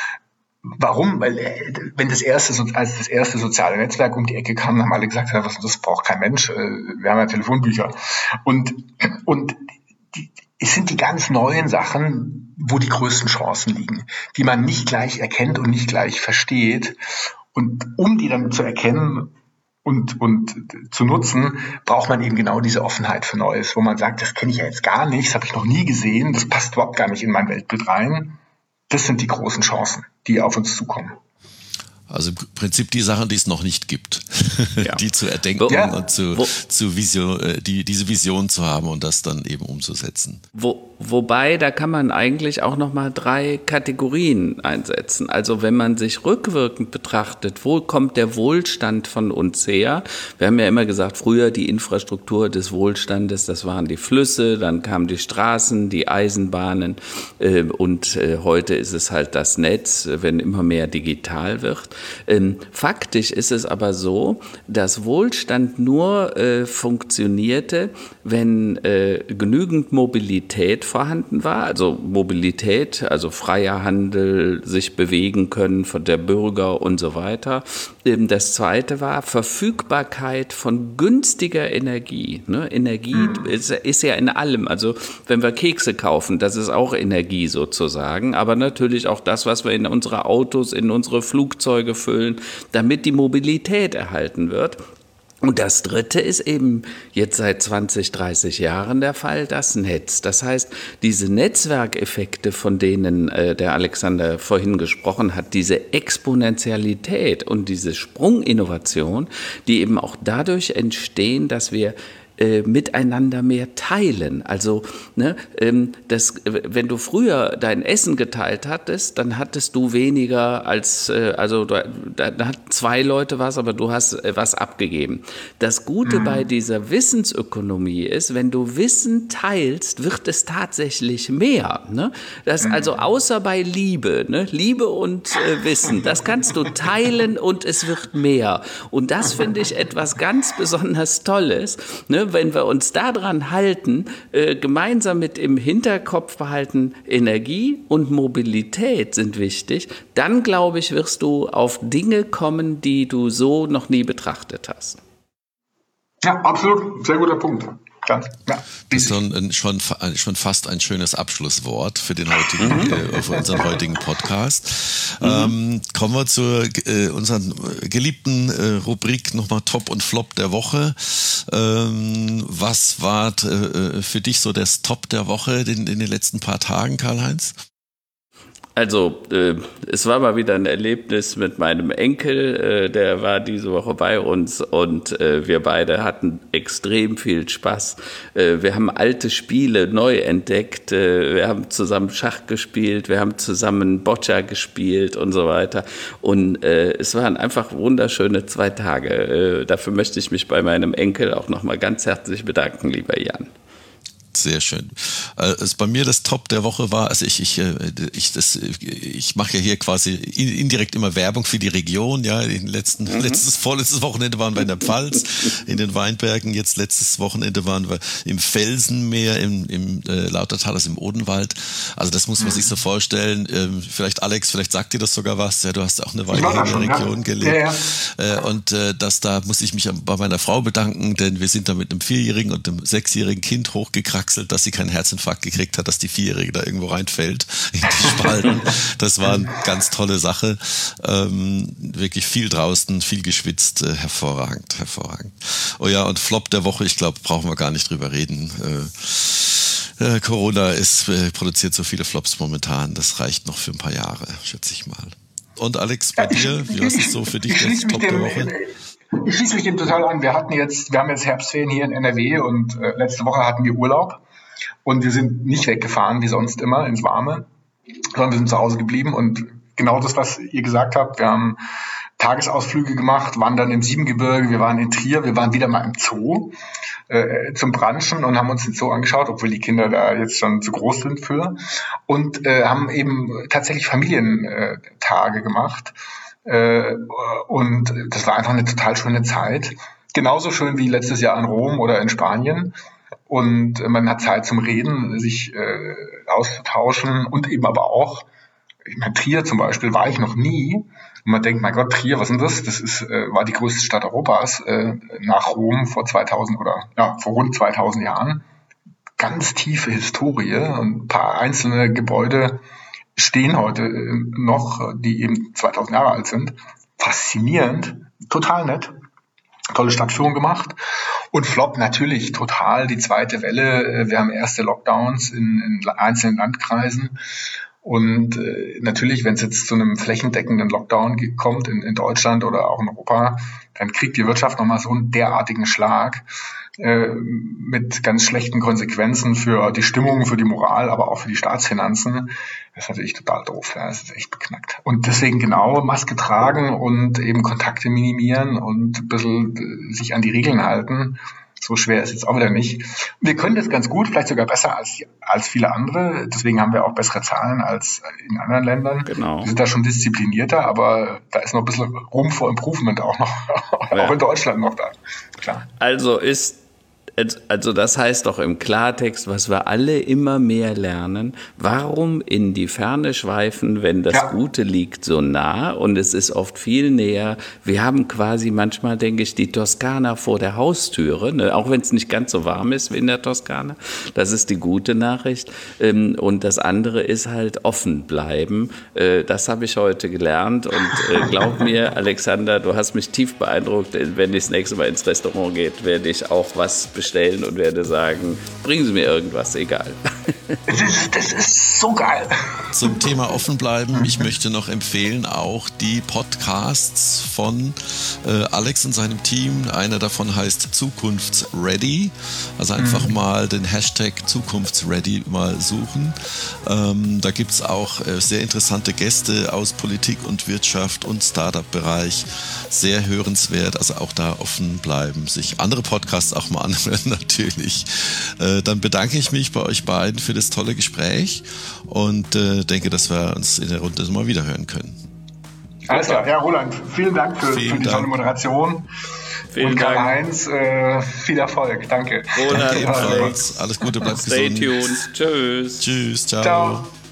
Warum? Weil wenn das erste, als das erste soziale Netzwerk um die Ecke kam, haben alle gesagt, ja, was das braucht kein Mensch. Wir haben ja Telefonbücher. Und und die, es sind die ganz neuen Sachen, wo die größten Chancen liegen, die man nicht gleich erkennt und nicht gleich versteht. Und um die dann zu erkennen und und zu nutzen, braucht man eben genau diese Offenheit für Neues, wo man sagt, das kenne ich ja jetzt gar nicht, das habe ich noch nie gesehen, das passt überhaupt gar nicht in mein Weltbild rein. Das sind die großen Chancen, die auf uns zukommen. Also im Prinzip die Sachen, die es noch nicht gibt, ja. die zu erdenken wo, und zu, zu Vision, die, diese Vision zu haben und das dann eben umzusetzen. Wo, wobei, da kann man eigentlich auch nochmal drei Kategorien einsetzen. Also wenn man sich rückwirkend betrachtet, wo kommt der Wohlstand von uns her? Wir haben ja immer gesagt, früher die Infrastruktur des Wohlstandes, das waren die Flüsse, dann kamen die Straßen, die Eisenbahnen äh, und äh, heute ist es halt das Netz, wenn immer mehr digital wird. Ähm, faktisch ist es aber so, dass Wohlstand nur äh, funktionierte, wenn äh, genügend Mobilität vorhanden war. Also Mobilität, also freier Handel, sich bewegen können von der Bürger und so weiter. Ähm, das zweite war Verfügbarkeit von günstiger Energie. Ne? Energie mhm. ist, ist ja in allem. Also wenn wir Kekse kaufen, das ist auch Energie sozusagen. Aber natürlich auch das, was wir in unsere Autos, in unsere Flugzeuge füllen, damit die Mobilität erhalten wird. Und das Dritte ist eben jetzt seit zwanzig, dreißig Jahren der Fall, das Netz. Das heißt, diese Netzwerkeffekte, von denen äh, der Alexander vorhin gesprochen hat, diese Exponentialität und diese Sprunginnovation, die eben auch dadurch entstehen, dass wir äh, miteinander mehr teilen. Also, ne, ähm, das, wenn du früher dein Essen geteilt hattest, dann hattest du weniger als, äh, also da, da hatten zwei Leute was, aber du hast äh, was abgegeben. Das Gute mhm. bei dieser Wissensökonomie ist, wenn du Wissen teilst, wird es tatsächlich mehr. Ne? Das, also außer bei Liebe, ne? Liebe und äh, Wissen, das kannst du teilen und es wird mehr. Und das finde ich etwas ganz besonders Tolles, ne? Wenn wir uns daran halten, äh, gemeinsam mit im Hinterkopf behalten, Energie und Mobilität sind wichtig, dann, glaube ich, wirst du auf Dinge kommen, die du so noch nie betrachtet hast. Ja, absolut. Sehr guter Punkt. Ganz, ja. Das ist schon, schon, schon fast ein schönes Abschlusswort für, den heutigen, äh, für unseren heutigen Podcast. Mhm. Ähm, kommen wir zur äh, unseren geliebten äh, Rubrik nochmal Top und Flop der Woche. Ähm, was war äh, für dich so das Top der Woche in, in den letzten paar Tagen, Karl-Heinz? Also, äh, es war mal wieder ein Erlebnis mit meinem Enkel, äh, der war diese Woche bei uns und äh, wir beide hatten extrem viel Spaß. Äh, wir haben alte Spiele neu entdeckt, äh, wir haben zusammen Schach gespielt, wir haben zusammen Boccia gespielt und so weiter. Und äh, es waren einfach wunderschöne zwei Tage. Äh, dafür möchte ich mich bei meinem Enkel auch nochmal ganz herzlich bedanken, lieber Jan. Sehr schön. Also bei mir das Top der Woche war, also ich ich ich das ich mache ja hier quasi indirekt immer Werbung für die Region, ja, in letzten mhm. letztes vorletztes Wochenende waren wir in der Pfalz, in den Weinbergen, jetzt letztes Wochenende waren wir im Felsenmeer, im im äh, Lautertal, also im Odenwald. Also das muss man sich so vorstellen. Ähm, vielleicht Alex, vielleicht sagt dir das sogar was. Ja, du hast auch eine Weile in der Region ja. gelebt. Ja, ja. Äh, und äh, das da muss ich mich bei meiner Frau bedanken, denn wir sind da mit einem vierjährigen und einem sechsjährigen Kind hochgekraxelt gewechselt, dass sie keinen Herzinfarkt gekriegt hat, dass die Vierjährige da irgendwo reinfällt in die Spalten. Das war eine ganz tolle Sache. Ähm, wirklich viel draußen, viel geschwitzt, äh, hervorragend, hervorragend. Oh ja, und Flop der Woche, ich glaube, brauchen wir gar nicht drüber reden. Äh, äh, Corona ist, äh, produziert so viele Flops momentan, das reicht noch für ein paar Jahre, schätze ich mal. Und Alex, bei ja, ich, dir, wie ist es so für dich das Top der Woche? Ich schließe mich dem total an. Wir hatten jetzt, wir haben jetzt Herbstferien hier in N R W und äh, letzte Woche hatten wir Urlaub und wir sind nicht weggefahren wie sonst immer ins Warme, sondern wir sind zu Hause geblieben und genau das, was ihr gesagt habt, wir haben Tagesausflüge gemacht, waren dann im Siebengebirge, wir waren in Trier, wir waren wieder mal im Zoo äh, zum Brunchen und haben uns den Zoo angeschaut, obwohl die Kinder da jetzt schon zu groß sind für und äh, haben eben tatsächlich Familientage gemacht. Äh, und das war einfach eine total schöne Zeit. Genauso schön wie letztes Jahr in Rom oder in Spanien. Und man hat Zeit zum Reden, sich äh, auszutauschen und eben aber auch, ich meine, Trier zum Beispiel war ich noch nie. Und man denkt, mein Gott, Trier, was ist denn das? Das ist, äh, war die größte Stadt Europas äh, nach Rom vor zweitausend oder ja, vor rund zweitausend Jahren. Ganz tiefe Historie und ein paar einzelne Gebäude stehen heute noch, die eben zweitausend Jahre alt sind. Faszinierend, total nett, tolle Stadtführung gemacht. Und Flop natürlich total die zweite Welle. Wir haben erste Lockdowns in, in einzelnen Landkreisen. Und äh, natürlich, wenn es jetzt zu einem flächendeckenden Lockdown kommt in, in Deutschland oder auch in Europa, dann kriegt die Wirtschaft nochmal so einen derartigen Schlag äh, mit ganz schlechten Konsequenzen für die Stimmung, für die Moral, aber auch für die Staatsfinanzen. Das ist natürlich total doof. Ja, das ist echt beknackt. Und deswegen genau Maske tragen und eben Kontakte minimieren und ein bisschen äh, sich an die Regeln halten. So schwer ist es jetzt auch wieder nicht. Wir können das ganz gut, vielleicht sogar besser als, als viele andere. Deswegen haben wir auch bessere Zahlen als in anderen Ländern. Genau. Wir sind da schon disziplinierter, aber da ist noch ein bisschen Room for Improvement auch noch, ja. auch in Deutschland noch da. Klar. Also ist Also das heißt doch im Klartext, was wir alle immer mehr lernen, warum in die Ferne schweifen, wenn das ja. Gute liegt so nah und es ist oft viel näher. Wir haben quasi manchmal, denke ich, die Toskana vor der Haustüre, ne? Auch wenn es nicht ganz so warm ist wie in der Toskana. Das ist die gute Nachricht. Und das andere ist halt offen bleiben. Das habe ich heute gelernt und glaub mir, Alexander, du hast mich tief beeindruckt. Wenn ich das nächste Mal ins Restaurant gehe, werde ich auch was bestellen und werde sagen, bringen Sie mir irgendwas, egal. Das ist, das ist so geil. Zum Thema offen bleiben, ich möchte noch empfehlen auch die Podcasts von äh, Alex und seinem Team. Einer davon heißt Zukunftsready. Also einfach mhm. mal den Hashtag Zukunftsready mal suchen. Ähm, da gibt es auch äh, sehr interessante Gäste aus Politik und Wirtschaft und Startup-Bereich. Sehr hörenswert, also auch da offen bleiben, sich andere Podcasts auch mal anhören natürlich. Äh, dann bedanke ich mich bei euch beiden für das tolle Gespräch und äh, denke, dass wir uns in der Runde mal wieder hören können. Alles klar, ja Roland, vielen Dank für, vielen für die Dank. tolle Moderation. Vielen und Dank. Karl-Heinz, äh, viel Erfolg, danke. Roland, ebenfalls. Alles Gute, bleibt Stay gesund. tuned. Tschüss. Tschüss, ciao. Ciao.